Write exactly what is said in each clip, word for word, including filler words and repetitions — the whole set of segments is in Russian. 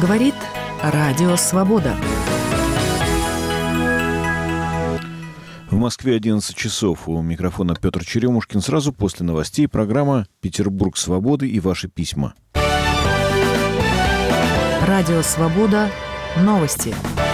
Говорит Радио Свобода. В Москве одиннадцать часов. У микрофона Петр Черемушкин. Сразу после новостей программа «Петербург свободы» и ваши письма. Радио Свобода. Новости.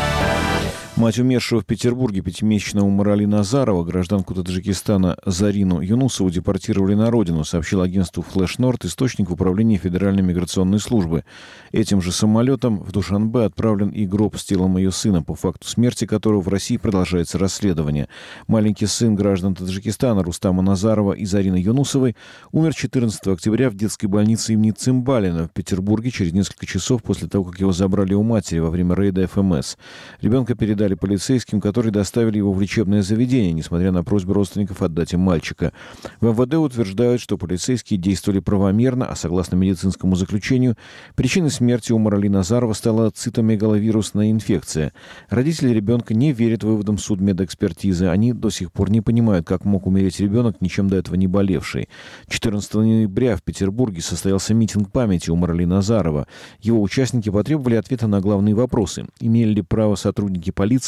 Мать умершего в Петербурге пятимесячного Умарали Назарова, гражданку Таджикистана Зарину Юнусову, депортировали на родину, сообщил агентству «Флэш Норд» источник в управлении Федеральной миграционной службы. Этим же самолетом в Душанбе отправлен и гроб с телом ее сына, по факту смерти которого в России продолжается расследование. Маленький сын граждан Таджикистана Рустама Назарова и Зарины Юнусовой умер четырнадцатого октября в детской больнице имени Цимбалина в Петербурге через несколько часов после того, как его забрали у матери во время рейда эф эм эс. Ребенка передали полицейским, которые доставили его в лечебное заведение, несмотря на просьбы родственников отдать им мальчика. В эм вэ дэ утверждают, что полицейские действовали правомерно, а согласно медицинскому заключению, причиной смерти Умарали Назарова стала цитомегаловирусная инфекция. Родители ребенка не верят выводам судмедэкспертизы. Они до сих пор не понимают, как мог умереть ребенок, ничем до этого не болевший. четырнадцатого ноября в Петербурге состоялся митинг памяти Умарали Назарова. Его участники потребовали ответа на главные вопросы. Имели ли право сотрудники полиции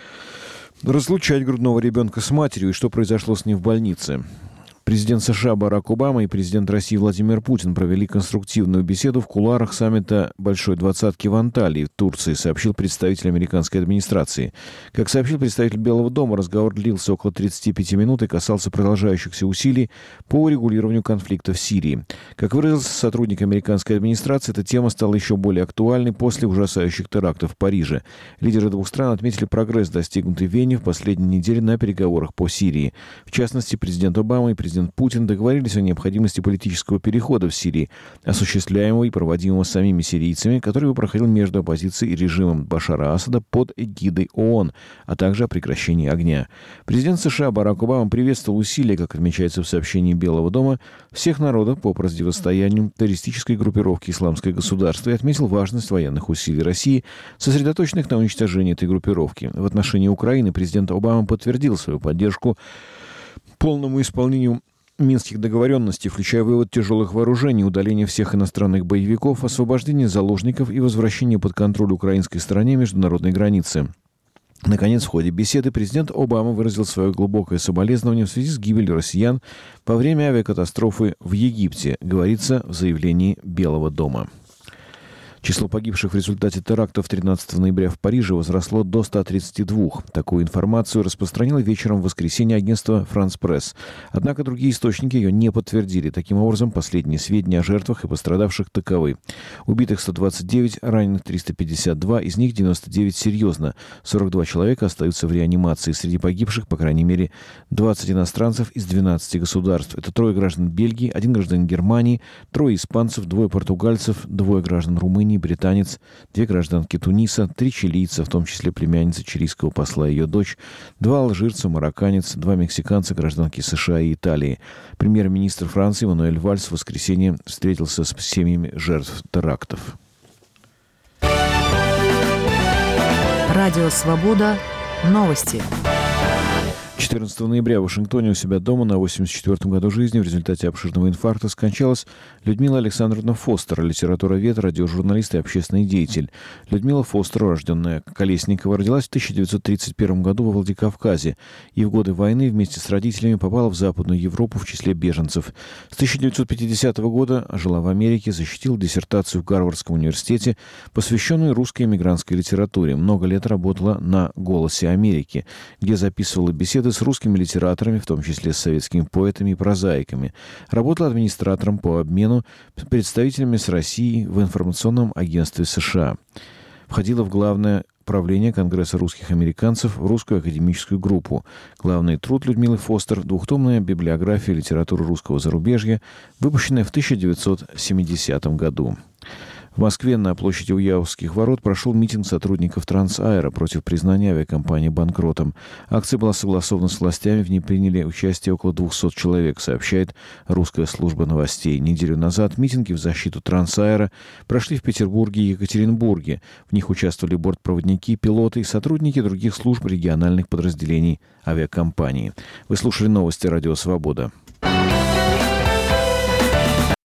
разлучать грудного ребенка с матерью и что произошло с ним в больнице? Президент США Барак Обама и президент России Владимир Путин провели конструктивную беседу в кулуарах саммита Большой двадцатки в Анталии, в Турции, сообщил представитель американской администрации. Как сообщил представитель Белого дома, разговор длился около тридцати пяти минут и касался продолжающихся усилий по урегулированию конфликта в Сирии. Как выразился сотрудник американской администрации, эта тема стала еще более актуальной после ужасающих терактов в Париже. Лидеры двух стран отметили прогресс, достигнутый в Вене в последние недели на переговорах по Сирии. В частности, президент Обама и президент Президент Путин договорились о необходимости политического перехода в Сирии, осуществляемого и проводимого самими сирийцами, который бы проходил между оппозицией и режимом Башара Асада под эгидой ООН, а также о прекращении огня. Президент США Барак Обама приветствовал усилия, как отмечается в сообщении Белого дома, всех народов по противостоянию террористической группировке «Исламское государство» и отметил важность военных усилий России, сосредоточенных на уничтожении этой группировки. В отношении Украины президент Обама подтвердил свою поддержку полному исполнению Минских договоренностей, включая вывод тяжелых вооружений, удаление всех иностранных боевиков, освобождение заложников и возвращение под контроль украинской стороне международной границы. Наконец, в ходе беседы президент Обама выразил свое глубокое соболезнование в связи с гибелью россиян во время авиакатастрофы в Египте, говорится в заявлении Белого дома. Число погибших в результате терактов тринадцатого ноября в Париже возросло до ста тридцати двух. Такую информацию распространило вечером в воскресенье агентство «Франс Пресс». Однако другие источники ее не подтвердили. Таким образом, последние сведения о жертвах и пострадавших таковы. Убитых сто двадцать девять, раненых триста пятьдесят два, из них девяносто девять серьезно. сорок два человека остаются в реанимации. Среди погибших, по крайней мере, двадцать иностранцев из двенадцати государств. Это трое граждан Бельгии, один гражданин Германии, трое испанцев, двое португальцев, двое граждан Румынии, британец, две гражданки Туниса, три чилийца, в том числе племянница чилийского посла и ее дочь, два алжирца, марокканец, два мексиканца, гражданки США и Италии. Премьер-министр Франции Мануэль Вальс в воскресенье встретился с семьями жертв терактов. Радио Свобода. Новости. четырнадцатого ноября в Вашингтоне у себя дома на восемьдесят четвёртом году жизни в результате обширного инфаркта скончалась Людмила Александровна Фостер, литературовед, радиожурналист и общественный деятель. Людмила Фостер, урожденная Колесникова, родилась в тысяча девятьсот тридцать первом году во Владикавказе и в годы войны вместе с родителями попала в Западную Европу в числе беженцев. С тысяча девятьсот пятидесятого года жила в Америке, защитила диссертацию в Гарвардском университете, посвященную русской эмигрантской литературе. Много лет работала на «Голосе Америки», где записывала беседы с русскими литераторами, в том числе с советскими поэтами и прозаиками. Работала администратором по обмену представителями с Россией в информационном агентстве США. Входила в главное правление Конгресса русских американцев в русскую академическую группу. Главный труд Людмилы Фостер — двухтомная библиография литературы русского зарубежья, выпущенная в тысяча девятьсот семидесятом году. В Москве на площади Уявских ворот прошел митинг сотрудников Трансаэро против признания авиакомпании банкротом. Акция была согласована с властями, в ней приняли участие около двухсот человек, сообщает русская служба новостей. Неделю назад митинги в защиту Трансаэро прошли в Петербурге и Екатеринбурге. В них участвовали бортпроводники, пилоты и сотрудники других служб региональных подразделений авиакомпании. Вы слушали новости «Радио Свобода».